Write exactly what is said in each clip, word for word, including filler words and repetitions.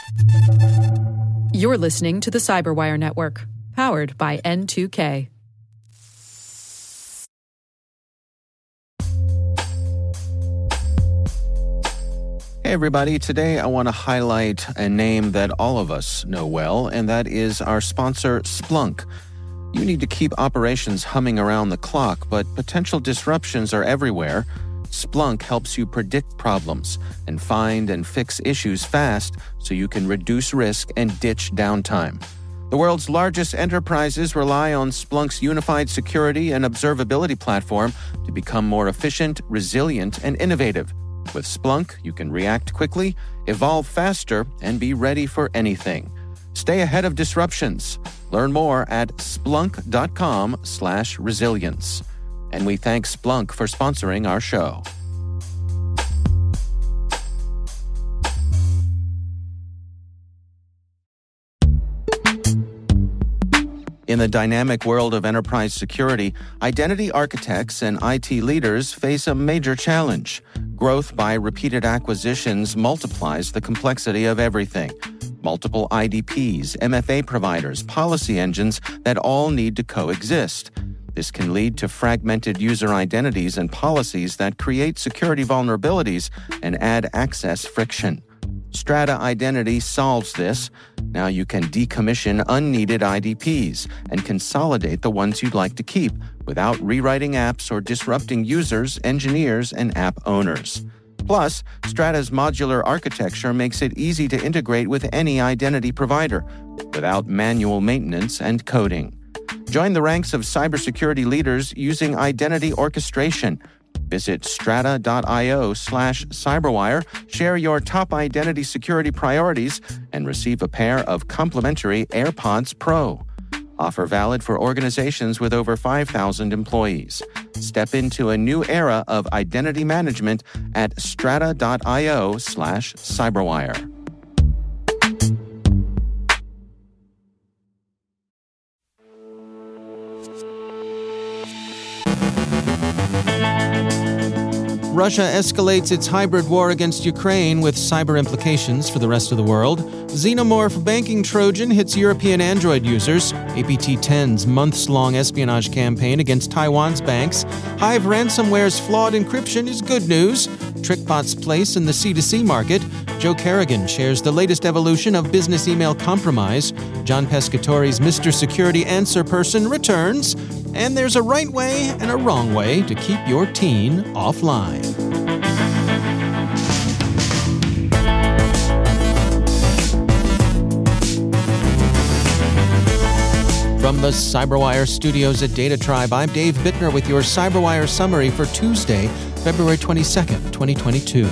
You're listening to the Cyberwire Network, powered by N two K. Hey everybody, today I want to highlight a name that all of us know well, and that is our sponsor, Splunk. You need to keep operations humming around the clock, but potential disruptions are everywhere. Splunk helps you predict problems and find and fix issues fast so you can reduce risk and ditch downtime. The world's largest enterprises rely on Splunk's unified security and observability platform to become more efficient, resilient, and innovative. With Splunk, you can react quickly, evolve faster, and be ready for anything. Stay ahead of disruptions. Learn more at splunk.com slash resilience. And we thank Splunk for sponsoring our show. In the dynamic world of enterprise security, identity architects and I T leaders face a major challenge. Growth by repeated acquisitions multiplies the complexity of everything. Multiple I D Ps, M F A providers, policy engines that all need to coexist. This can lead to fragmented user identities and policies that create security vulnerabilities and add access friction. Strata Identity solves this. Now you can decommission unneeded I D Ps and consolidate the ones you'd like to keep without rewriting apps or disrupting users, engineers, and app owners. Plus, Strata's modular architecture makes it easy to integrate with any identity provider without manual maintenance and coding. Join the ranks of cybersecurity leaders using identity orchestration. Visit strata.io slash cyberwire, share your top identity security priorities, and receive a pair of complimentary AirPods Pro. Offer valid for organizations with over five thousand employees. Step into a new era of identity management at strata.io slash cyberwire. Russia escalates its hybrid war against Ukraine with cyber implications for the rest of the world. Xenomorph banking Trojan hits European Android users. A P T ten's months-long espionage campaign against Taiwan's banks. Hive ransomware's flawed encryption is good news. TrickBot's place in the C two C market. Joe Carrigan shares the latest evolution of business email compromise. John Pescatori's Mister Security Answer Person returns. And there's a right way and a wrong way to keep your teen offline. From the Cyberwire studios at Data Tribe, I'm Dave Bittner with your Cyberwire summary for Tuesday, February twenty-second, twenty twenty-two.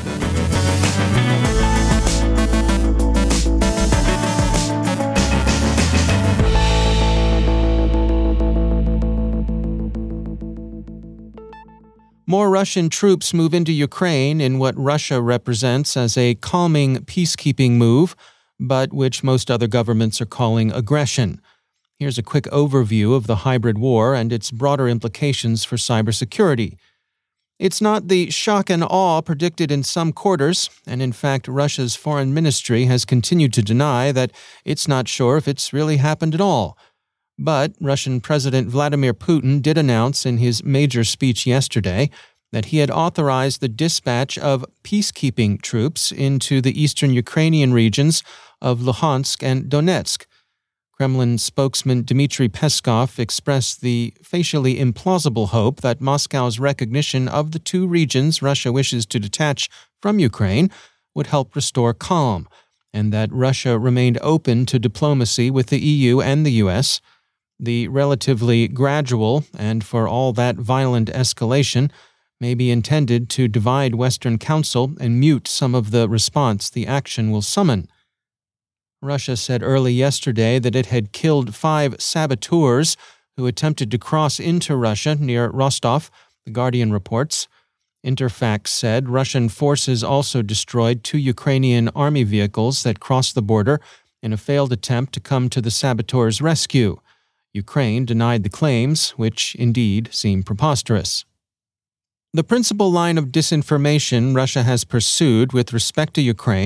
More Russian troops move into Ukraine in what Russia represents as a calming peacekeeping move, but which most other governments are calling aggression. Here's a quick overview of the hybrid war and its broader implications for cybersecurity. It's not the shock and awe predicted in some quarters, and in fact, Russia's foreign ministry has continued to deny that it's not sure if it's really happened at all. But Russian President Vladimir Putin did announce in his major speech yesterday that he had authorized the dispatch of peacekeeping troops into the eastern Ukrainian regions of Luhansk and Donetsk. Kremlin spokesman Dmitry Peskov expressed the facially implausible hope that Moscow's recognition of the two regions Russia wishes to detach from Ukraine would help restore calm, and that Russia remained open to diplomacy with the E U and the U S. The relatively gradual, and for all that violent escalation, may be intended to divide Western Council and mute some of the response the action will summon. Russia said early yesterday that it had killed five saboteurs who attempted to cross into Russia near Rostov, The Guardian reports. Interfax said Russian forces also destroyed two Ukrainian army vehicles that crossed the border in a failed attempt to come to the saboteurs' rescue. Ukraine denied the claims, which indeed seem preposterous. The principal line of disinformation Russia has pursued with respect to Ukraine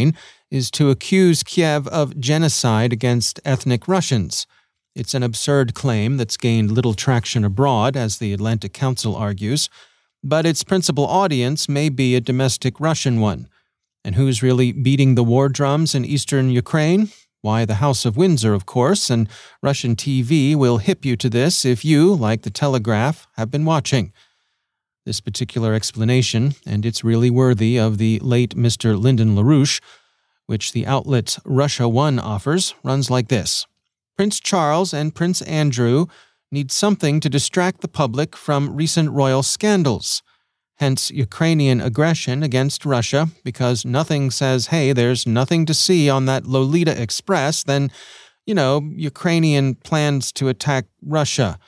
is to accuse Kiev of genocide against ethnic Russians. It's an absurd claim that's gained little traction abroad, as the Atlantic Council argues, but its principal audience may be a domestic Russian one. And who's really beating the war drums in eastern Ukraine? Why, the House of Windsor, of course, and Russian T V will hip you to this if you, like the Telegraph, have been watching. This particular explanation, and it's really worthy of the late Mister Lyndon LaRouche, which the outlet Russia One offers, runs like this. Prince Charles and Prince Andrew need something to distract the public from recent royal scandals. Hence Ukrainian aggression against Russia, because nothing says, hey, there's nothing to see on that Lolita Express, then, you know, Ukrainian plans to attack Russia.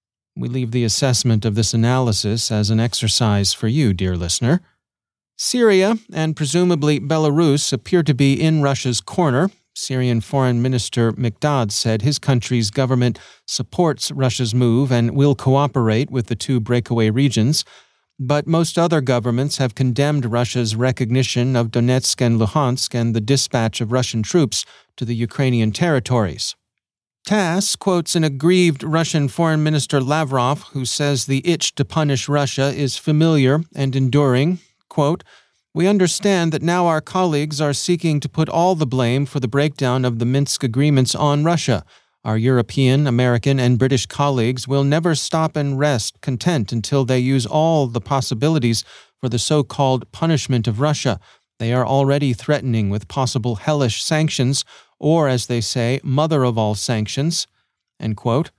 We leave the assessment of this analysis as an exercise for you, dear listener. Syria and presumably Belarus appear to be in Russia's corner. Syrian Foreign Minister Mikdad said his country's government supports Russia's move and will cooperate with the two breakaway regions. But most other governments have condemned Russia's recognition of Donetsk and Luhansk and the dispatch of Russian troops to the Ukrainian territories. TASS quotes an aggrieved Russian Foreign Minister Lavrov, who says the itch to punish Russia is familiar and enduring. Quote, "We understand that now our colleagues are seeking to put all the blame for the breakdown of the Minsk agreements on Russia. Our European, American, and British colleagues will never stop and rest content until they use all the possibilities for the so-called punishment of Russia. They are already threatening with possible hellish sanctions, or, as they say, mother of all sanctions." End quote.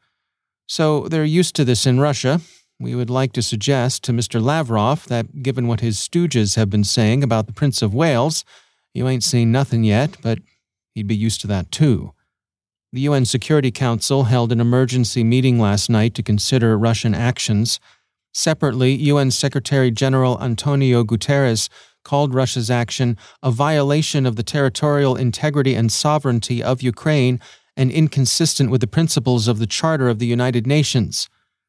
So they're used to this in Russia. We would like to suggest to Mister Lavrov that, given what his stooges have been saying about the Prince of Wales, you ain't seen nothing yet, but he'd be used to that too. The U N Security Council held an emergency meeting last night to consider Russian actions. Separately, U N Secretary-General Antonio Guterres called Russia's action a violation of the territorial integrity and sovereignty of Ukraine and inconsistent with the principles of the Charter of the United Nations.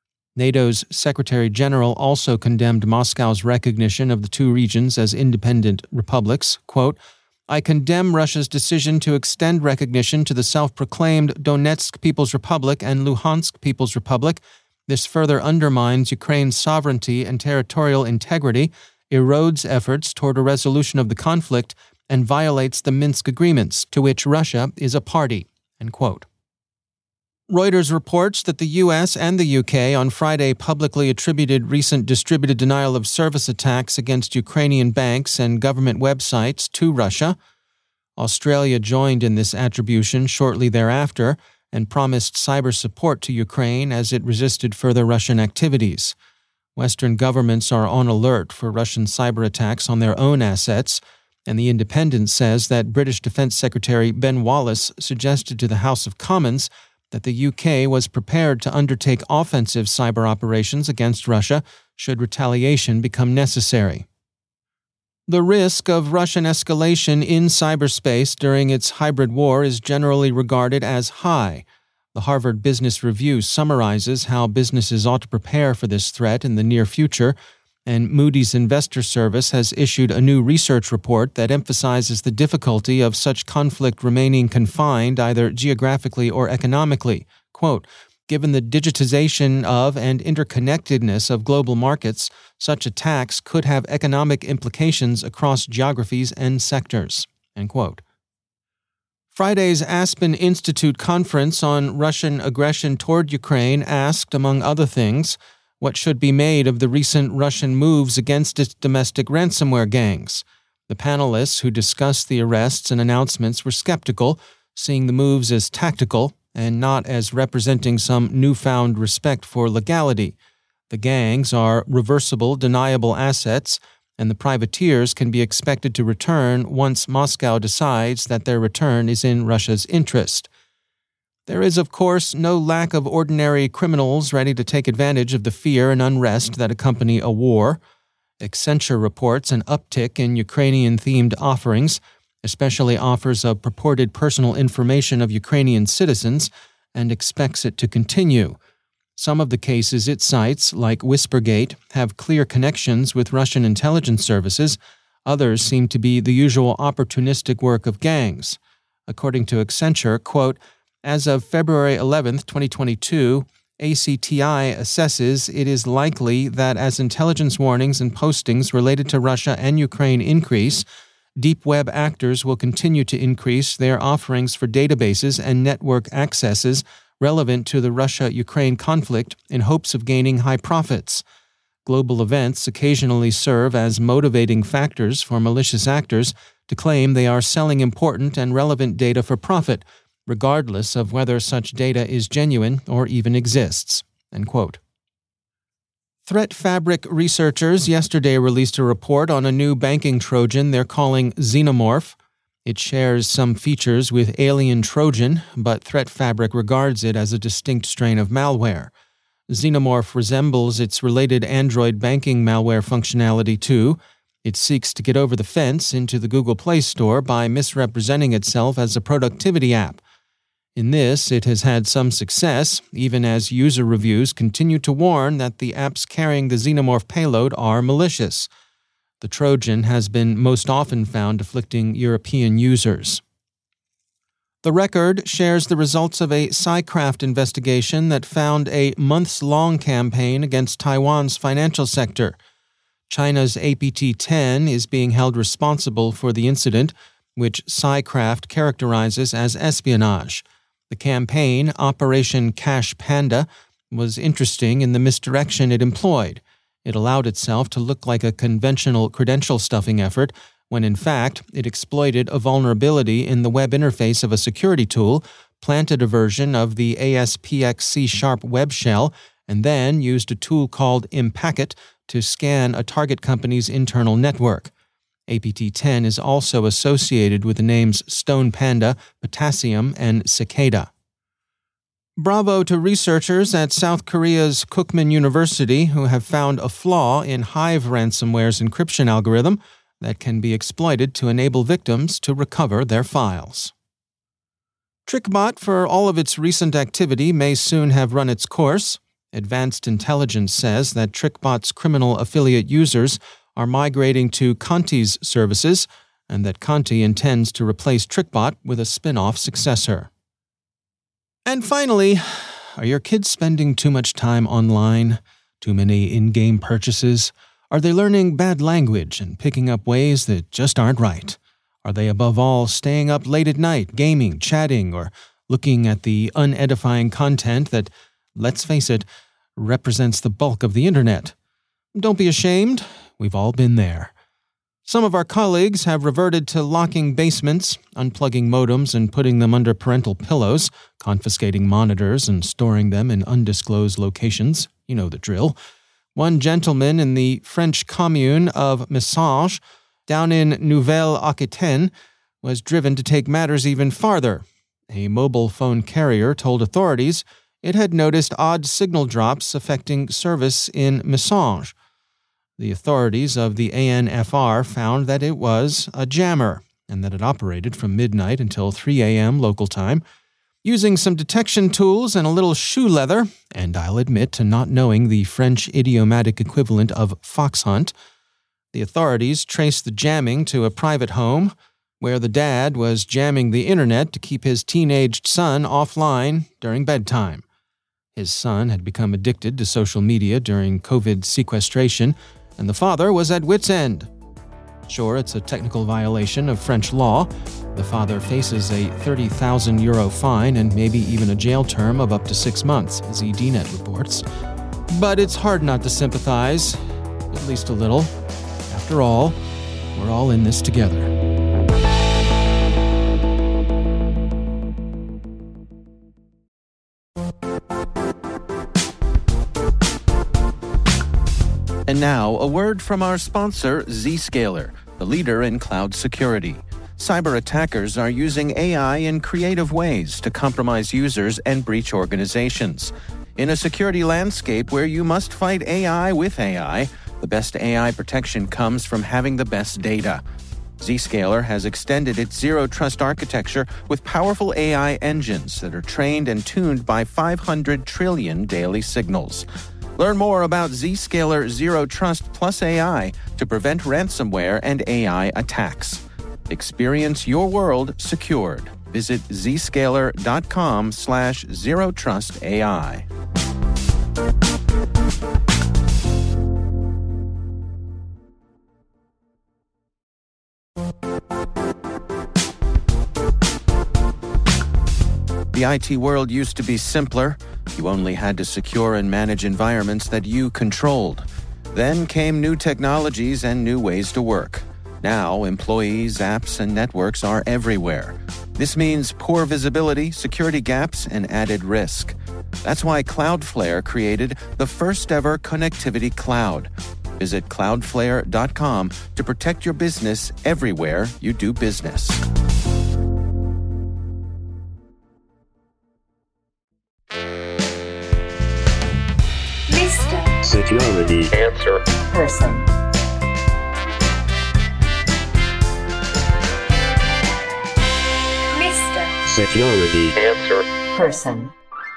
NATO's Secretary-General also condemned Moscow's recognition of the two regions as independent republics. Quote, "I condemn Russia's decision to extend recognition to the self-proclaimed Donetsk People's Republic and Luhansk People's Republic. This further undermines Ukraine's sovereignty and territorial integrity, erodes efforts toward a resolution of the conflict, and violates the Minsk agreements, to which Russia is a party." End quote. Reuters reports that the U S and the U K on Friday publicly attributed recent distributed denial of service attacks against Ukrainian banks and government websites to Russia. Australia joined in this attribution shortly thereafter and promised cyber support to Ukraine as it resisted further Russian activities. Western governments are on alert for Russian cyber attacks on their own assets, and The Independent says that British Defense Secretary Ben Wallace suggested to the House of Commons that the U K was prepared to undertake offensive cyber operations against Russia should retaliation become necessary. The risk of Russian escalation in cyberspace during its hybrid war is generally regarded as high. The Harvard Business Review summarizes how businesses ought to prepare for this threat in the near future, and Moody's Investor Service has issued a new research report that emphasizes the difficulty of such conflict remaining confined either geographically or economically. Quote, "Given the digitization of and interconnectedness of global markets, such attacks could have economic implications across geographies and sectors." End quote. Friday's Aspen Institute conference on Russian aggression toward Ukraine asked, among other things, what should be made of the recent Russian moves against its domestic ransomware gangs. The panelists who discussed the arrests and announcements were skeptical, seeing the moves as tactical and not as representing some newfound respect for legality. The gangs are reversible, deniable assets, and the privateers can be expected to return once Moscow decides that their return is in Russia's interest. There is, of course, no lack of ordinary criminals ready to take advantage of the fear and unrest that accompany a war. Accenture reports an uptick in Ukrainian-themed offerings, especially offers of purported personal information of Ukrainian citizens, and expects it to continue. Some of the cases it cites, like Whispergate, have clear connections with Russian intelligence services. Others seem to be the usual opportunistic work of gangs. According to Accenture, quote, as of February eleventh, twenty twenty-two, A C T I assesses it is likely that as intelligence warnings and postings related to Russia and Ukraine increase, deep web actors will continue to increase their offerings for databases and network accesses relevant to the Russia-Ukraine conflict in hopes of gaining high profits. Global events occasionally serve as motivating factors for malicious actors to claim they are selling important and relevant data for profit, regardless of whether such data is genuine or even exists." End quote. Threat Fabric researchers yesterday released a report on a new banking Trojan they're calling Xenomorph. It shares some features with Alien Trojan, but Threat Fabric regards it as a distinct strain of malware. Xenomorph resembles its related Android banking malware functionality too. It seeks to get over the fence into the Google Play Store by misrepresenting itself as a productivity app. In this, it has had some success, even as user reviews continue to warn that the apps carrying the Xenomorph payload are malicious. The Trojan has been most often found afflicting European users. The Record shares the results of a Psycraft investigation that found a months-long campaign against Taiwan's financial sector. China's A P T ten is being held responsible for the incident, which Psycraft characterizes as espionage. The campaign, Operation Cash Panda, was interesting in the misdirection it employed. It allowed itself to look like a conventional credential stuffing effort, when in fact it exploited a vulnerability in the web interface of a security tool, planted a version of the A S P X C-sharp web shell, and then used a tool called Impacket to scan a target company's internal network. A P T ten is also associated with the names Stone Panda, Potassium, and Cicada. Bravo to researchers at South Korea's Kookmin University who have found a flaw in Hive ransomware's encryption algorithm that can be exploited to enable victims to recover their files. TrickBot, for all of its recent activity, may soon have run its course. Advanced Intelligence says that TrickBot's criminal affiliate users are migrating to Conti's services, and that Conti intends to replace TrickBot with a spin-off successor. And finally, are your kids spending too much time online? Too many in-game purchases? Are they learning bad language and picking up ways that just aren't right? Are they above all staying up late at night, gaming, chatting, or looking at the unedifying content that, let's face it, represents the bulk of the internet? Don't be ashamed. We've all been there. Some of our colleagues have reverted to locking basements, unplugging modems and putting them under parental pillows, confiscating monitors and storing them in undisclosed locations. You know the drill. One gentleman in the French commune of Messanges, down in Nouvelle-Aquitaine, was driven to take matters even farther. A mobile phone carrier told authorities it had noticed odd signal drops affecting service in Messanges. The authorities of the A N F R found that it was a jammer and that it operated from midnight until three a.m. local time. Using some detection tools and a little shoe leather, and I'll admit to not knowing the French idiomatic equivalent of fox hunt, the authorities traced the jamming to a private home where the dad was jamming the internet to keep his teenaged son offline during bedtime. His son had become addicted to social media during COVID sequestration, and the father was at wit's end. Sure, it's a technical violation of French law. The father faces a thirty thousand euro fine and maybe even a jail term of up to six months, as E D net reports. But it's hard not to sympathize, at least a little. After all, we're all in this together. And now, a word from our sponsor, Zscaler, the leader in cloud security. Cyber attackers are using A I in creative ways to compromise users and breach organizations. In a security landscape where you must fight A I with A I, the best A I protection comes from having the best data. Zscaler has extended its zero-trust architecture with powerful A I engines that are trained and tuned by five hundred trillion daily signals. Learn more about Zscaler Zero Trust Plus A I to prevent ransomware and A I attacks. Experience your world secured. Visit zscaler.com slash zero trust AI. The I T world used to be simpler. You only had to secure and manage environments that you controlled. Then came new technologies and new ways to work. Now, employees, apps, and networks are everywhere. This means poor visibility, security gaps, and added risk. That's why Cloudflare created the first-ever connectivity cloud. Visit cloudflare dot com to protect your business everywhere you do business. Mister Security Answer Person. Mister Security Answer Person.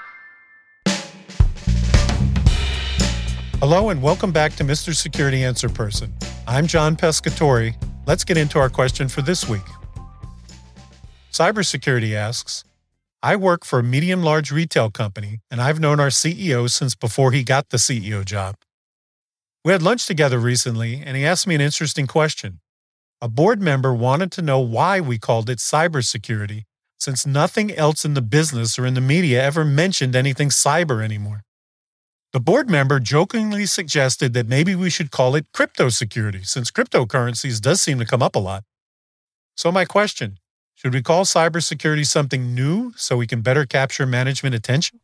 Hello and welcome back to Mister Security Answer Person. I'm John Pescatori. Let's get into our question for this week. Cybersecurity asks, I work for a medium-large retail company, and I've known our C E O since before he got the C E O job. We had lunch together recently, and he asked me an interesting question. A board member wanted to know why we called it cybersecurity, since nothing else in the business or in the media ever mentioned anything cyber anymore. The board member jokingly suggested that maybe we should call it crypto security, since cryptocurrencies does seem to come up a lot. So my question, should we call cybersecurity something new so we can better capture management attention?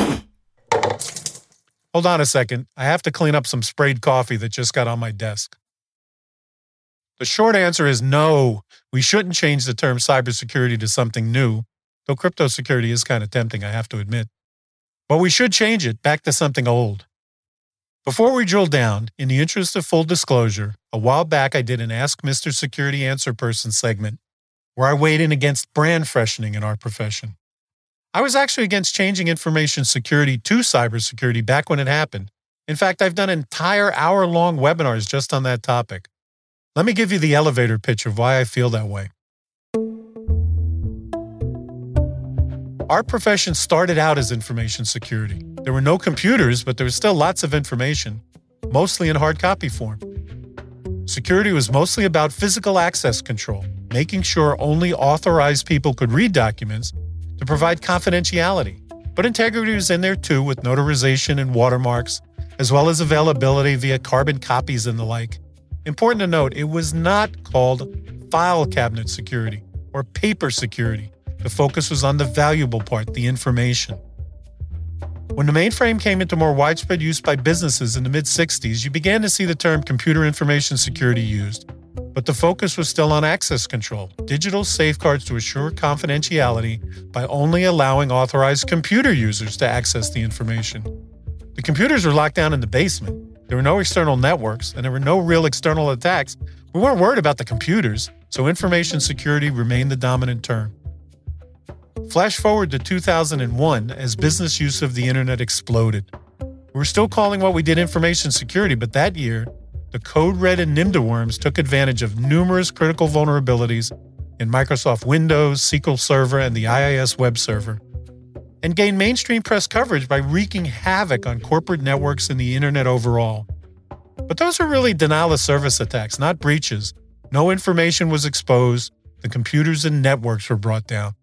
Hold on a second. I have to clean up some sprayed coffee that just got on my desk. The short answer is no, we shouldn't change the term cybersecurity to something new, though crypto security is kind of tempting, I have to admit. But we should change it back to something old. Before we drill down, in the interest of full disclosure, a while back I did an Ask Mister Security Answer Person segment where I weighed in against brand freshening in our profession. I was actually against changing information security to cybersecurity back when it happened. In fact, I've done entire hour-long webinars just on that topic. Let me give you the elevator pitch of why I feel that way. Our profession started out as information security. There were no computers, but there was still lots of information, mostly in hard copy form. Security was mostly about physical access control, making sure only authorized people could read documents to provide confidentiality. But integrity was in there too, with notarization and watermarks, as well as availability via carbon copies and the like. Important to note, it was not called file cabinet security or paper security. The focus was on the valuable part, the information. When the mainframe came into more widespread use by businesses in the mid-sixties, you began to see the term computer information security used, but the focus was still on access control, digital safeguards to assure confidentiality by only allowing authorized computer users to access the information. The computers were locked down in the basement. There were no external networks, and there were no real external attacks. We weren't worried about the computers, so information security remained the dominant term. Flash forward to two thousand one as business use of the internet exploded. We were still calling what we did information security, but that year, the Code Red and Nimda worms took advantage of numerous critical vulnerabilities in Microsoft Windows, S Q L Server, and the I I S web server, and gained mainstream press coverage by wreaking havoc on corporate networks and the internet overall. But those were really denial of service attacks, not breaches. No information was exposed. The computers and networks were brought down.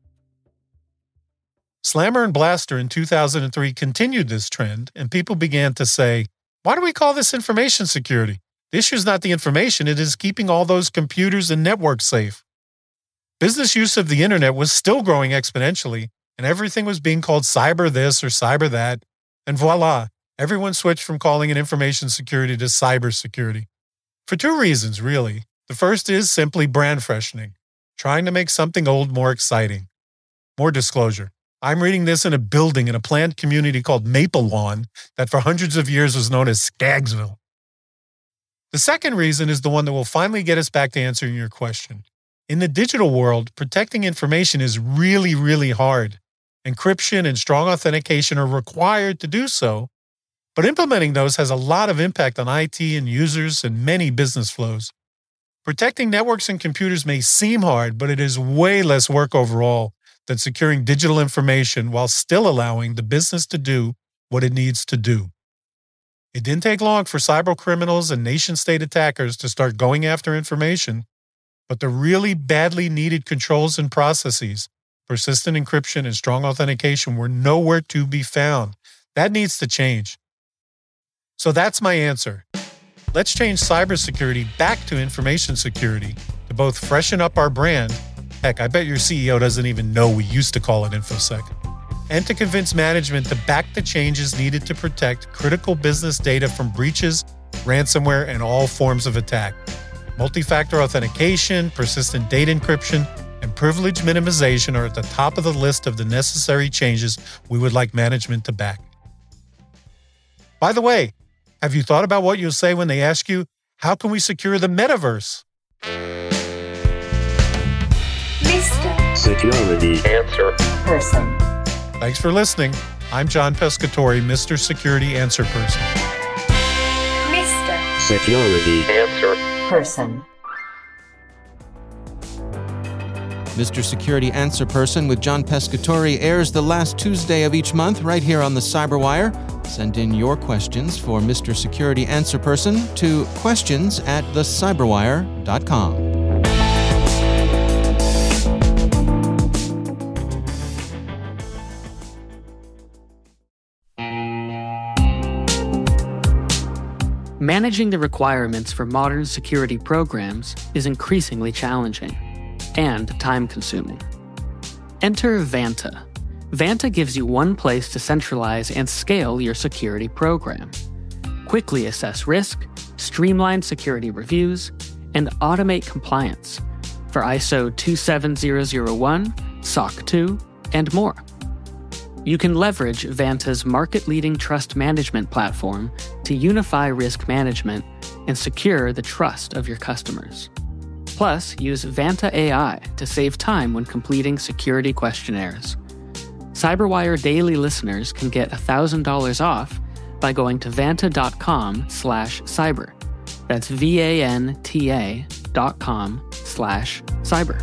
Slammer and Blaster in two thousand three continued this trend, and people began to say, why do we call this information security? The issue is not the information, it is keeping all those computers and networks safe. Business use of the internet was still growing exponentially, and everything was being called cyber this or cyber that, and voila, everyone switched from calling it information security to cyber security. For two reasons, really. The first is simply brand freshening, trying to make something old more exciting. More disclosure. I'm reading this in a building in a planned community called Maple Lawn that for hundreds of years was known as Skaggsville. The second reason is the one that will finally get us back to answering your question. In the digital world, protecting information is really, really hard. Encryption and strong authentication are required to do so, But implementing those has a lot of impact on I T and users and many business flows. Protecting networks and computers may seem hard, but it is way less work overall than securing digital information while still allowing the business to do what it needs to do. It didn't take long for cyber criminals and nation-state attackers to start going after information, but the really badly needed controls and processes, persistent encryption and strong authentication, were nowhere to be found. That needs to change. So that's my answer. Let's change cybersecurity back to information security to both freshen up our brand. Heck, I bet your C E O doesn't even know we used to call it InfoSec. And to convince management to back the changes needed to protect critical business data from breaches, ransomware, and all forms of attack. Multi-factor authentication, persistent data encryption, and privilege minimization are at the top of the list of the necessary changes we would like management to back. By the way, have you thought about what you'll say when they ask you, how can we secure the metaverse? Mister Security Answer Person. Thanks for listening. I'm John Pescatori, Mister Security Answer Person. Mister Security Answer Person. Mister Security Answer Person with John Pescatori airs the last Tuesday of each month right here on the Cyberwire. Send in your questions for Mister Security Answer Person to questions at the cyberwire dot com. Managing the requirements for modern security programs is increasingly challenging and time-consuming. Enter Vanta. Vanta gives you one place to centralize and scale your security program. Quickly assess risk, streamline security reviews, and automate compliance for I S O two seven zero zero one, S O C two, and more. You can leverage Vanta's market-leading trust management platform to unify risk management and secure the trust of your customers. Plus, use Vanta A I to save time when completing security questionnaires. Cyberwire Daily listeners can get one thousand dollars off by going to vanta.com slash cyber. That's V-A-N-T-A dot com slash cyber.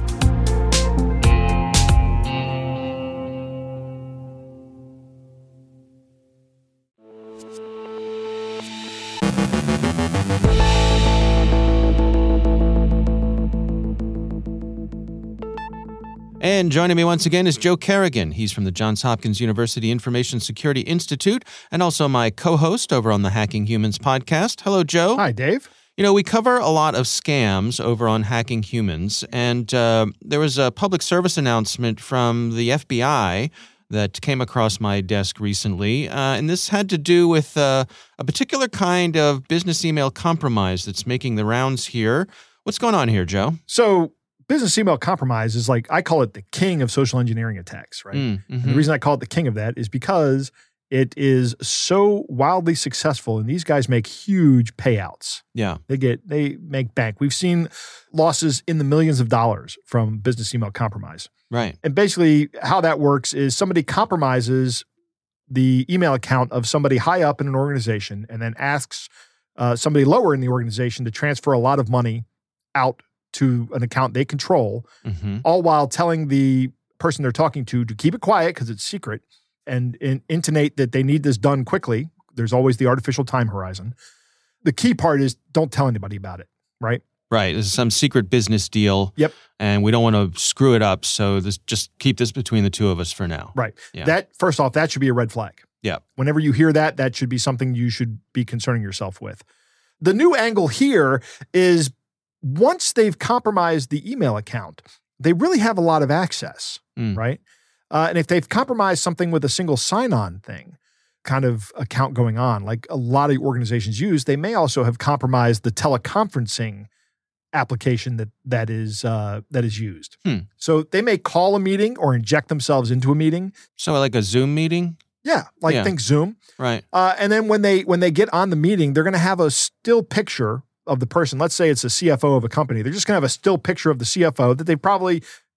And joining me once again is Joe Carrigan. He's from the Johns Hopkins University Information Security Institute and also my co-host over on the Hacking Humans podcast. Hello, Joe. Hi, Dave. You know, we cover a lot of scams over on Hacking Humans, and uh, there was a public service announcement from the F B I that came across my desk recently, uh, and this had to do with uh, a particular kind of business email compromise that's making the rounds here. What's going on here, Joe? So, business email compromise is like, I call it the king of social engineering attacks, right? Mm, mm-hmm. And the reason I call it the king of that is because it is so wildly successful, and these guys make huge payouts. Yeah. They get, they make bank. We've seen losses in the millions of dollars from business email compromise. Right. And basically how that works is somebody compromises the email account of somebody high up in an organization and then asks uh, somebody lower in the organization to transfer a lot of money out to an account they control, mm-hmm. all while telling the person they're talking to to keep it quiet because it's secret and, and intonate that they need this done quickly. There's always the artificial time horizon. The key part is don't tell anybody about it, right? Right. This is some secret business deal. Yep. And we don't want to screw it up, so this, just keep this between the two of us for now. Right. Yeah. That, first off, that should be a red flag. Yeah. Whenever you hear that, that should be something you should be concerning yourself with. The new angle here is once they've compromised the email account, they really have a lot of access, Mm. right? Uh, and if they've compromised something with a single sign-on thing, kind of account going on, like a lot of organizations use, they may also have compromised the teleconferencing application that that is uh, that is used. Hmm. So they may call a meeting or inject themselves into a meeting. So like a Zoom meeting? Yeah, like Yeah. think Zoom. Right. Uh, and then when they when they get on the meeting, they're going to have a still picture of the person. Let's say it's a C F O of a company. They're just going to have a still picture of the C F O that they probably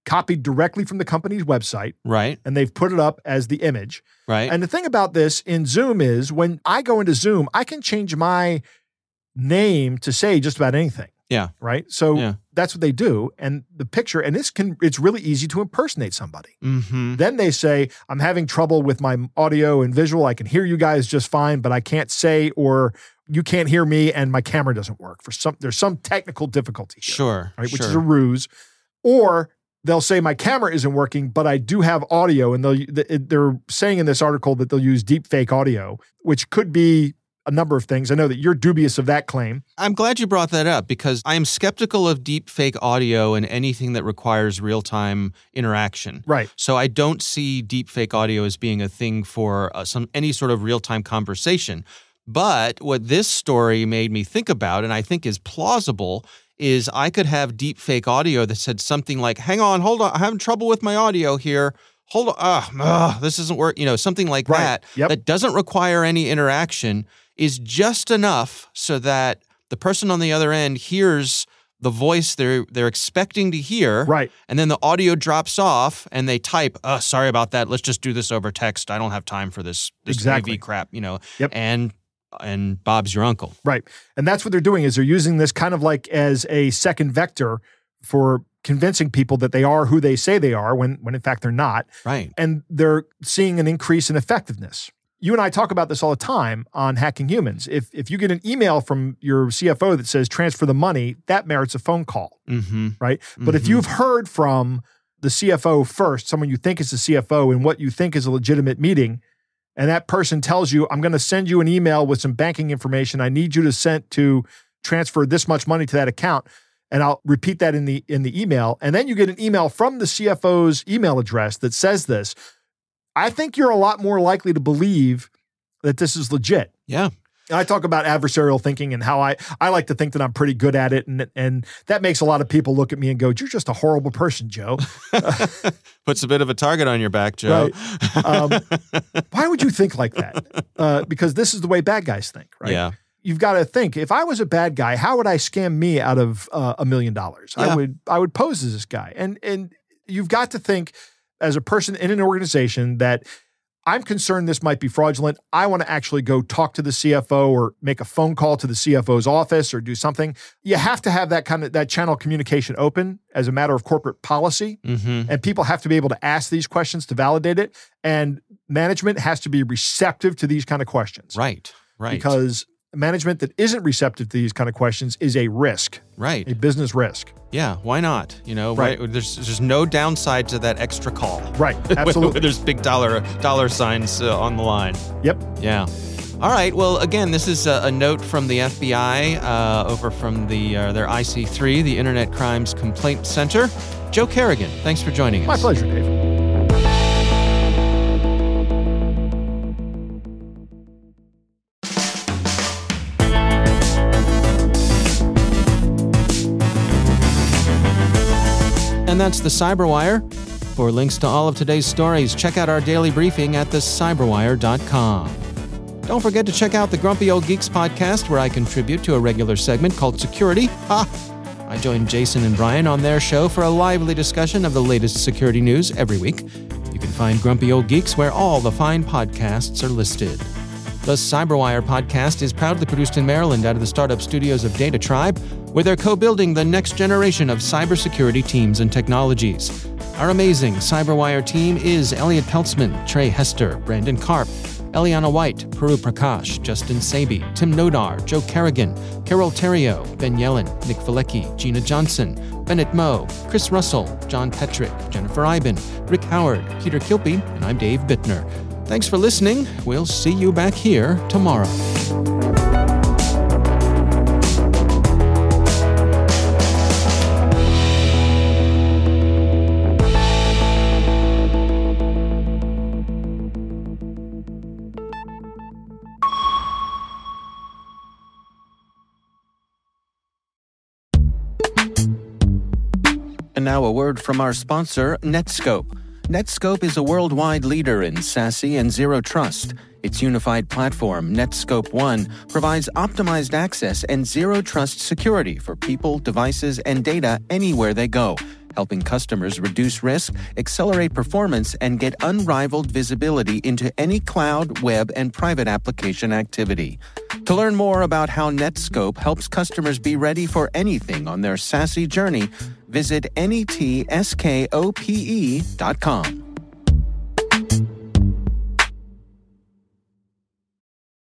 copied directly from the company's website. Right. And they've put it up as the image. Right. And the thing about this in Zoom is when I go into Zoom, I can change my name to say just about anything. Yeah. Right. So yeah. that's what they do. And the picture, and this can, it's really easy to impersonate somebody. Mm-hmm. Then they say, I'm having trouble with my audio and visual. I can hear you guys just fine, but I can't say, or you can't hear me and my camera doesn't work. For some, there's some technical difficulty here, Sure. right? Which sure. is a ruse. Or they'll say my camera isn't working, but I do have audio. And they'll, they're saying in this article that they'll use deep fake audio, which could be a number of things. I know that you're dubious of that claim. I'm glad you brought that up because I am skeptical of deep fake audio and anything that requires real-time interaction. Right. So I don't see deep fake audio as being a thing for uh, some any sort of real-time conversation. But what this story made me think about, and I think is plausible, is I could have deep fake audio that said something like, hang on, hold on, I'm having trouble with my audio here. Hold on, uh, uh, this isn't working, you know, something like right. that, yep. that doesn't require any interaction, is just enough so that the person on the other end hears the voice they're they're expecting to hear. Right. And then the audio drops off and they type, oh, sorry about that. Let's just do this over text. I don't have time for this, this exactly. A V crap, you know. Yep. And and Bob's your uncle. Right. And that's what they're doing is they're using this kind of like as a second vector for convincing people that they are who they say they are when when in fact they're not. Right. And they're seeing an increase in effectiveness. You and I talk about this all the time on Hacking Humans. If if you get an email from your C F O that says transfer the money, that merits a phone call, mm-hmm. right? Mm-hmm. But if you've heard from the C F O first, someone you think is the C F O and what you think is a legitimate meeting, and that person tells you, I'm going to send you an email with some banking information. I need you to send to transfer this much money to that account. And I'll repeat that in the in the email. And then you get an email from the C F O's email address that says this. I think you're a lot more likely to believe that this is legit. Yeah. And I talk about adversarial thinking and how I, I like to think that I'm pretty good at it. And, and that makes a lot of people look at me and go, you're just a horrible person, Joe. Puts a bit of a target on your back, Joe. Right. Um, why would you think like that? Uh, because this is the way bad guys think, right? Yeah. You've got to think, if I was a bad guy, how would I scam me out of uh, a million dollars? I would I would pose as this guy. And and you've got to think as a person in an organization that I'm concerned this might be fraudulent. I want to actually go talk to the C F O or make a phone call to the C F O's office or do something. You have to have that kind of that channel of communication open as a matter of corporate policy. Mm-hmm. And people have to be able to ask these questions to validate it. And management has to be receptive to these kind of questions. Right, right. Because management that isn't receptive to these kind of questions is a risk. Right. A business risk. Yeah, why not? You know, right. right. There's there's no downside to that extra call. Right, absolutely. There's big dollar dollar signs uh, on the line. Yep. Yeah. All right. Well, again, this is a, a note from the F B I uh, over from the uh, their I C three, the Internet Crimes Complaint Center. Joe Carrigan, thanks for joining us. My pleasure, Dave. And that's the Cyberwire. For links to all of today's stories, check out our daily briefing at the cyberwire dot com. Don't forget to check out the Grumpy Old Geeks podcast, where I contribute to a regular segment called Security. Ha! I join Jason and Brian on their show for a lively discussion of the latest security news every week. You can find Grumpy Old Geeks where all the fine podcasts are listed. The Cyberwire podcast is proudly produced in Maryland out of the startup studios of Data Tribe, where they're co-building the next generation of cybersecurity teams and technologies. Our amazing Cyberwire team is Elliot Peltzman, Trey Hester, Brandon Karp, Eliana White, Puru Prakash, Justin Sabi, Tim Nodar, Joe Carrigan, Carol Terrio, Ben Yellen, Nick Valecki, Gina Johnson, Bennett Moe, Chris Russell, John Petrick, Jennifer Iben, Rick Howard, Peter Kilpie, and I'm Dave Bittner. Thanks for listening. We'll see you back here tomorrow. And now a word from our sponsor, Netscope. Netscope is a worldwide leader in SASE and Zero Trust. Its unified platform, Netscope One, provides optimized access and Zero Trust security for people, devices, and data anywhere they go. helping customers reduce risk, accelerate performance, and get unrivaled visibility into any cloud, web, and private application activity. To learn more about how Netskope helps customers be ready for anything on their SASE journey, visit netskope dot com.